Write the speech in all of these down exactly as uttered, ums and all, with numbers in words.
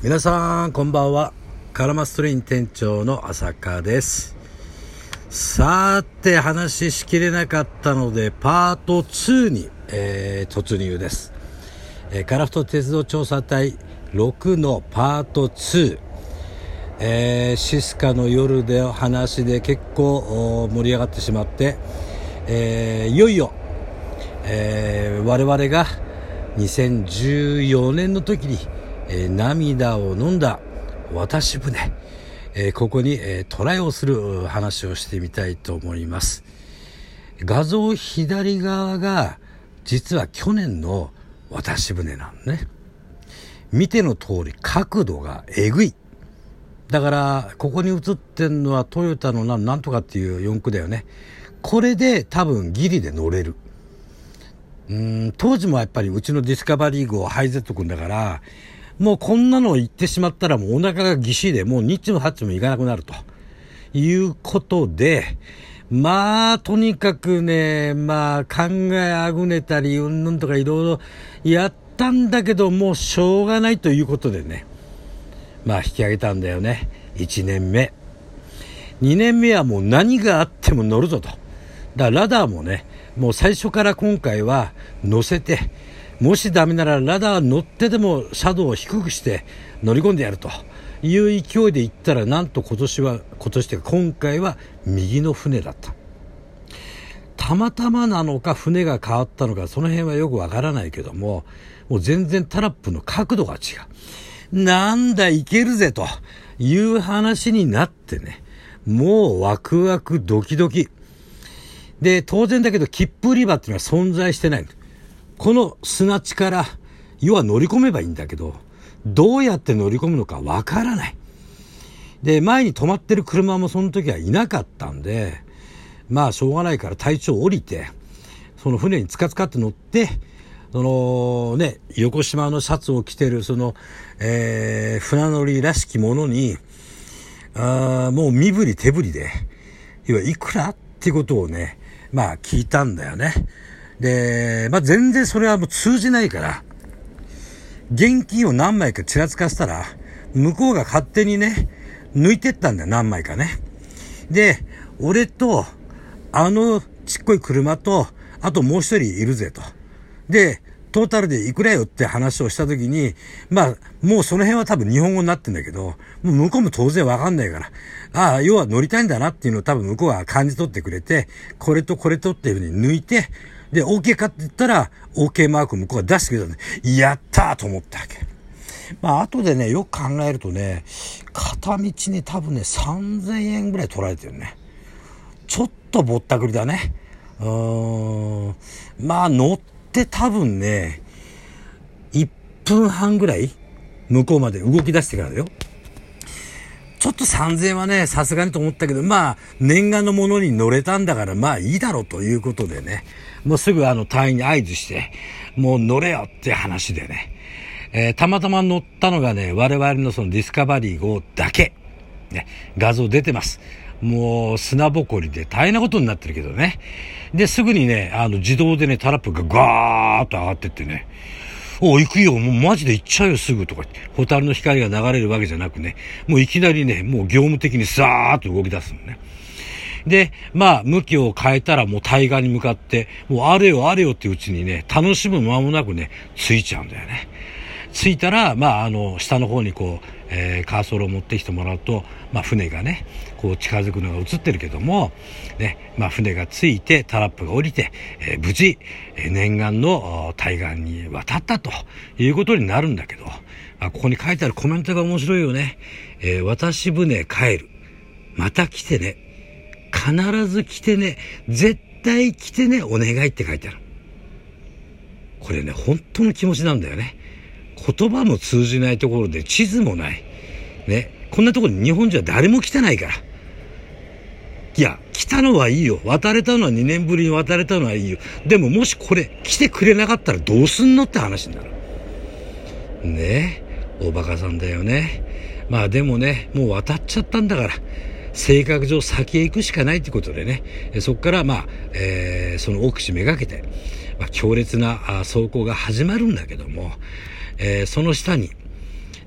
皆さんこんばんは。カラマストレイン店長の浅香です。さて、話しきれなかったのでパートツーに、えー、突入です。えー、カラフト鉄道調査隊ろくのパートツー、えー、シスカの夜で話で結構盛り上がってしまって、えー、いよいよ、えー、我々がにせんじゅうよねんの時に、えー、涙を飲んだ渡し船、えー、ここに、えー、トライをする話をしてみたいと思います。画像左側が実は去年の渡し船なのね。見ての通り角度がえぐい。だからここに映ってるのはトヨタのななんとかっていう四駆だよね。これで多分ギリで乗れる。うーん当時もやっぱりうちのディスカバリー号ハイゼット君だから、もうこんなの言ってしまったらもうお腹がぎっしりでもうニッチもハッチもいかなくなるということで、まあとにかくね、まあ考えあぐねたりうんぬんとかいろいろやったんだけど、もうしょうがないということでね、まあ引き上げたんだよね。いちねんめにねんめはもう何があっても乗るぞと。だからラダーもね、もう最初から今回は乗せて、もしダメならラダー乗ってでも斜度を低くして乗り込んでやるという勢いで行ったら、なんと今年は今年というか今回は右の船だった。たまたまなのか船が変わったのかその辺はよくわからないけども、もう全然タラップの角度が違う。なんだいけるぜという話になってね、もうワクワクドキドキで、当然だけど切符売り場っていうのは存在してない。この砂地から要は乗り込めばいいんだけど、どうやって乗り込むのかわからない。で、前に止まってる車もその時はいなかったんで、まあしょうがないから隊長降りて、その船につかつかって乗って、そのね、横島のシャツを着てるその、えー、船乗りらしきものに、あもう身振り手振りで、要はいくらっていうことをね、まあ聞いたんだよね。で、まあ全然それはもう通じないから、現金を何枚かちらつかせたら、向こうが勝手にね、抜いてったんだよ、何枚かね。で、俺と、あのちっこい車と、あともう一人いるぜと。で、トータルでいくらよって話をしたときに、まあ、もうその辺は多分日本語になってんだけど、もう向こうも当然わかんないから、ああ、要は乗りたいんだなっていうのを多分向こうが感じ取ってくれて、これとこれとっていうふうに抜いて、で、OK かって言ったら、OK マーク向こうが出してくれたんで、やったーと思ったわけ。まあ、後でね、よく考えるとね、片道に多分ね、さんぜんえんぐらい取られてるね。ちょっとぼったくりだね。うーん。まあ、乗って多分ね、いっぷんはんぐらい向こうまで動き出してからだよ。ちょっとさんぜんえんはね、さすがにと思ったけど、まあ、念願のものに乗れたんだから、まあいいだろうということでね、もうすぐあの隊員に合図して、もう乗れよって話でね、えー、たまたま乗ったのがね、我々のそのディスカバリー号だけ、ね、画像出てます。もう砂ぼこりで大変なことになってるけどね。で、すぐにね、あの自動でね、タラップがガーッと上がってってね、お行くよ、もうマジで行っちゃうよすぐとか言って、ホタルの光が流れるわけじゃなくね、もういきなりね、もう業務的にさーっと動き出すのね。で、まあ、向きを変えたらもう対岸に向かって、もうあれよあれよってうちにね、楽しむ間もなくね、着いちゃうんだよね。着いたら、まあ、あの、下の方にこう、えー、カーソルを持ってきてもらうと、まあ、船がね、こう近づくのが映ってるけども、ね、まあ、船が着いて、タラップが降りて、えー、無事、えー、念願の対岸に渡ったということになるんだけど、まあ、ここに書いてあるコメントが面白いよね。えー、渡し船帰る。また来てね。必ず来てね。絶対来てね。お願いって書いてある。これね、本当の気持ちなんだよね。言葉も通じないところで地図もない。ね。こんなところに日本人は誰も来てないから。いや、来たのはいいよ。渡れたのはにねんぶりに渡れたのはいいよ。でももしこれ来てくれなかったらどうすんのって話になる。ねえ。おバカさんだよね。まあでもね、もう渡っちゃったんだから。性格上先へ行くしかないってことでね。そこからまあ、えー、その奥地めがけて、まあ、強烈な走行が始まるんだけども、えー、その下に、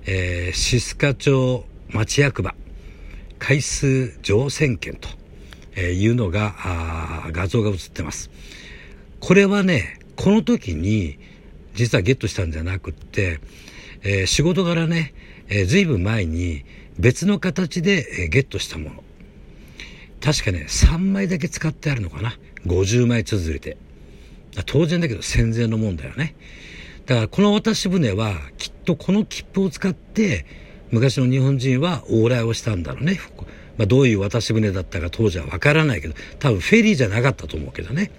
えー、シスカ町町役場回数乗船券というのが画像が映ってます。これはね、この時に実はゲットしたんじゃなくって、えー、仕事柄ね、えー、ずいぶん前に別の形で、えー、ゲットしたもの、確かねさんまいだけ使ってあるのかな、ごじゅうまい綴りで。当然だけど戦前のもんだよね。だからこの渡し船はきっとこの切符を使って昔の日本人は往来をしたんだろうね。まあ、どういう渡し船だったか当時は分からないけど、多分フェリーじゃなかったと思うけどね。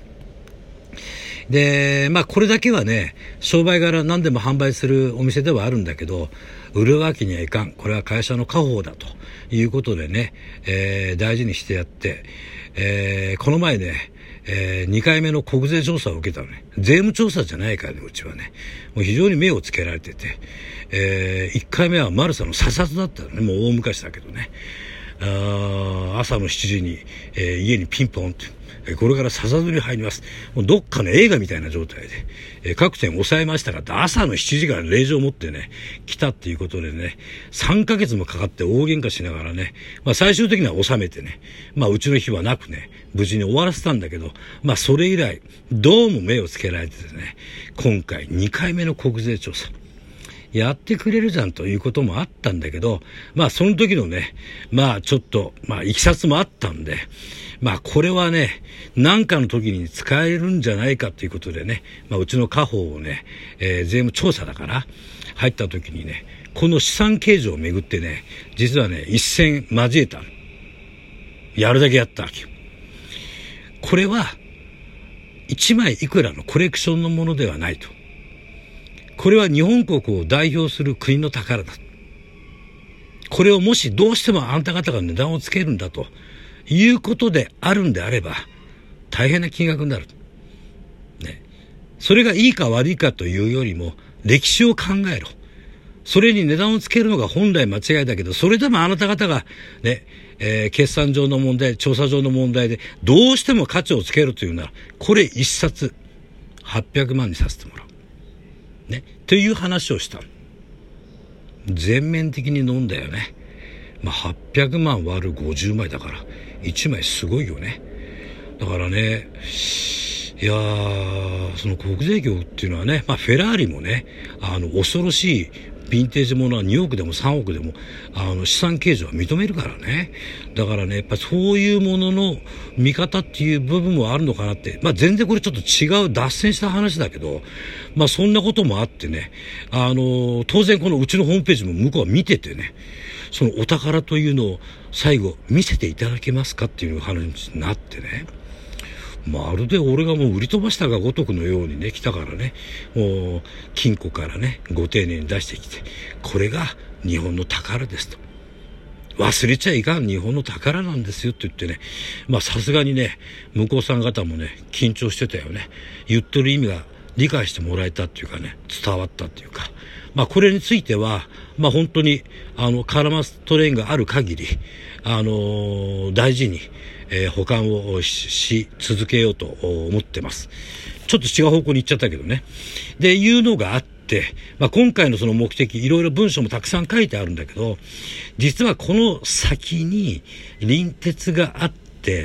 で、まあこれだけはね、商売柄何でも販売するお店ではあるんだけど、売るわけにはいかん。これは会社の家宝だということでね、えー、大事にしてやって、えー、この前ね、えー、にかいめの国税調査を受けたのね。税務調査じゃないからね、うちはね。もう非常に目をつけられてて、えー、いっかいめはマルサの査察だったのね。もう大昔だけどね。あ朝のしちじに、えー、家にピンポンって、えー、これから査察に入ります。もうどっかの映画みたいな状態で、えー、各店抑えましたが、朝のしちじから令状を持ってね、来たっていうことでね、さんかげつもかかって大喧嘩しながらね、まあ最終的には収めてね、まあうちの日はなくね、無事に終わらせたんだけど、まあそれ以来、どうも目をつけられててね、今回にかいめの国税調査。やってくれるじゃんということもあったんだけど、まあその時のね、まあちょっと、まあいきさつもあったんで、まあこれはね、何かの時に使えるんじゃないかということでね、まあうちの家宝をね、えー、税務調査だから入った時にね、この資産計上をめぐってね、実はね、一戦交えた。やるだけやったわけよ。これは、一枚いくらのコレクションのものではないと。これは日本国を代表する国の宝だ。これをもしどうしてもあんた方が値段をつけるんだということであるんであれば、大変な金額になる。ね。それがいいか悪いかというよりも、歴史を考えろ。それに値段をつけるのが本来間違いだけど、それでもあなた方が、ね、えー、決算上の問題、調査上の問題で、どうしても価値をつけるというなら、これ一冊、はっぴゃくまんにさせてもらう。ね、という話をした。全面的に飲んだよね。まあ、はっぴゃくまん割るごじゅうまいだから、いちまいすごいよね。だからね、いやー、その国税局っていうのはね、まあ、フェラーリもね、あの、恐ろしいヴィンテージものはにおくでもさんおくでも、あの、資産計上は認めるからね。だからね、やっぱそういうものの見方っていう部分もあるのかなって。まあ、全然これちょっと違う脱線した話だけど、まあ、そんなこともあってね、あの、当然このうちのホームページも向こうは見ててね、そのお宝というのを最後見せていただけますかっていう話になってね。まるで俺がもう売り飛ばしたがごとくのようにね、来たからね、もう金庫からね、ご丁寧に出してきて、これが日本の宝ですと。忘れちゃいかん日本の宝なんですよって言ってね、まあさすがにね、向こうさん方もね、緊張してたよね。言ってる意味が理解してもらえたっていうかね、伝わったっていうか。まあこれについては、まあ本当に、あの、カラマストレインがある限り、あのー、大事に、えー、保管を し, し続けようと思ってます。ちょっと違う方向に行っちゃったけどね。で、いうのがあって、まあ、今回のその目的、いろいろ文章もたくさん書いてあるんだけど、実はこの先に隣鉄があって、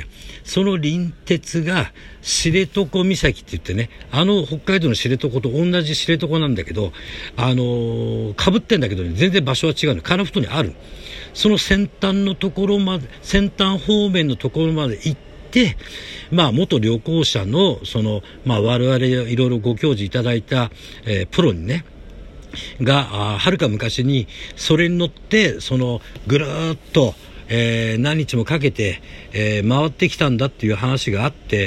その隣鉄が知床岬って言ってね、あの北海道の知床と同じ知床なんだけど、あのー、被ってんだけどね、全然場所は違うの。樺太にある。その先端のところまで、先端方面のところまで行って、まあ元旅行者の、その、まあ我々いろいろご教示いただいた、えー、プロにね、が、はるか昔に、それに乗って、その、ぐるーっと、えー、何日もかけて、えー、回ってきたんだっていう話があって、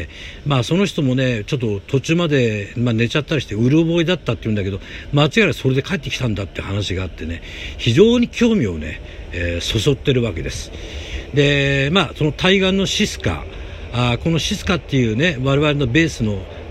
まあその人もね、ちょっと途中まで、まあ、寝ちゃったりしてうる覚えだったって言うんだけど、間違いなくそれで帰ってきたんだって話があってね、非常に興味をね、えー、そそってるわけです。で、まあその対岸のシスカ、あこのシスカっていうね、我々のベースのこ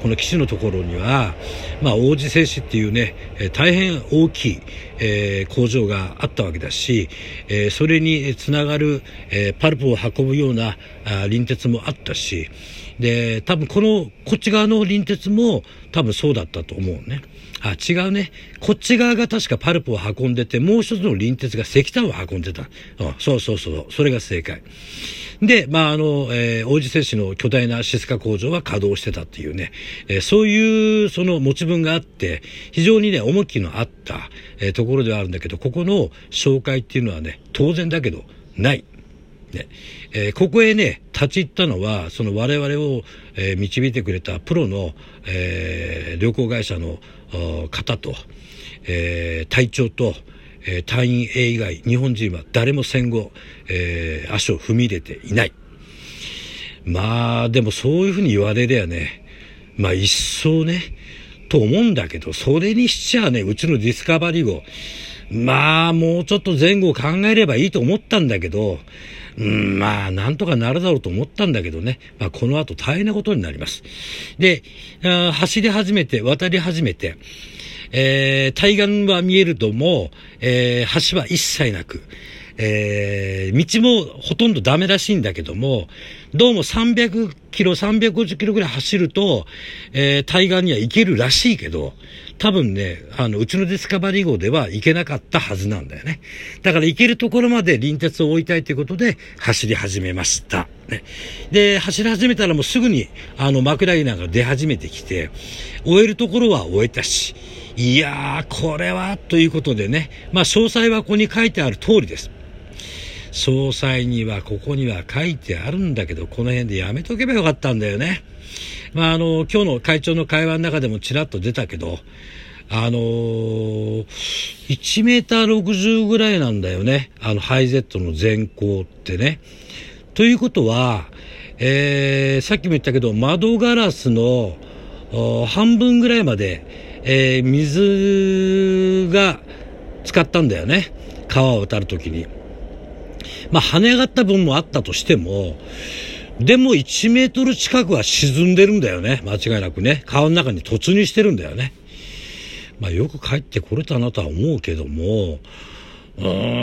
この基地のところには、まあ、王子製紙っていうね、えー、大変大きい、えー、工場があったわけだし、えー、それにつながる、えー、パルプを運ぶようなあ臨鉄もあったし、で多分このこっち側の臨鉄も多分そうだったと思うね。あ、違うね。こっち側が確かパルプを運んでて、もう一つの臨鉄が石炭を運んでた。うん、そうそうそう。それが正解。で、まあ、あの、えー、王子製紙の巨大なシスカ工場は稼働してたっていうね、えー、そういうその持ち分があって、非常にね、重きのあった、えー、ところではあるんだけど、ここの紹介っていうのはね、当然だけど、ない。ねえー、ここへね立ち入ったのはその我々を、えー、導いてくれたプロの、えー、旅行会社の方と、えー、隊長と、えー、隊員 A 以外日本人は誰も戦後、えー、足を踏み入れていない。まあでもそういうふうに言われりゃね、まあ一層ねと思うんだけど、それにしちゃね、うちのディスカバリー号まあもうちょっと前後を考えればいいと思ったんだけど、うん、まあなんとかなるだろうと思ったんだけどね、まあ、この後大変なことになります。で、あ走り始めて渡り始めて、えー、対岸は見えるとも、えー、橋は一切なく、えー、道もほとんどダメらしいんだけども、どうもさんびゃくキロ、さんびゃくごじゅっキロぐらい走ると、えー、対岸には行けるらしいけど、多分ね、あの、うちのディスカバリー号では行けなかったはずなんだよね。だから行けるところまで臨鉄を置いたいということで走り始めました。ね、で、走り始めたらもうすぐに、あの、枕木なんか出始めてきて、終えるところは終えたし、いやー、これは、ということでね、まあ、詳細はここに書いてある通りです。詳細には、ここには書いてあるんだけど、この辺でやめとけばよかったんだよね。まあ、あの、今日の会長の会話の中でもちらっと出たけど、あのー、いちメーターろくじゅうぐらいなんだよね。あの、ハイゼットの全高ってね。ということは、えー、さっきも言ったけど、窓ガラスの半分ぐらいまで、えー、水が浸かったんだよね。川を渡るときに。まあ、跳ね上がった分もあったとしても、でもいちメートル近くは沈んでるんだよね。間違いなくね。川の中に突入してるんだよね。まあよく帰ってこれたなとは思うけども、う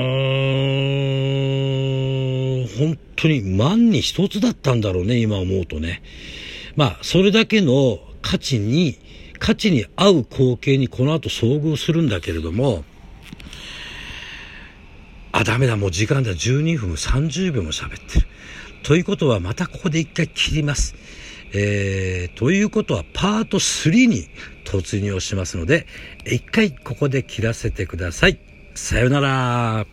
ーん、本当に万に一つだったんだろうね、今思うとね。まあそれだけの価値に、価値に合う光景にこの後遭遇するんだけれども、あ、ダメだ、もう時間だ、じゅうにふんさんじゅうびょうも喋ってる。ということはまたここで一回切ります。えー、ということはパートスリーに突入をしますので、一回ここで切らせてください。さよなら。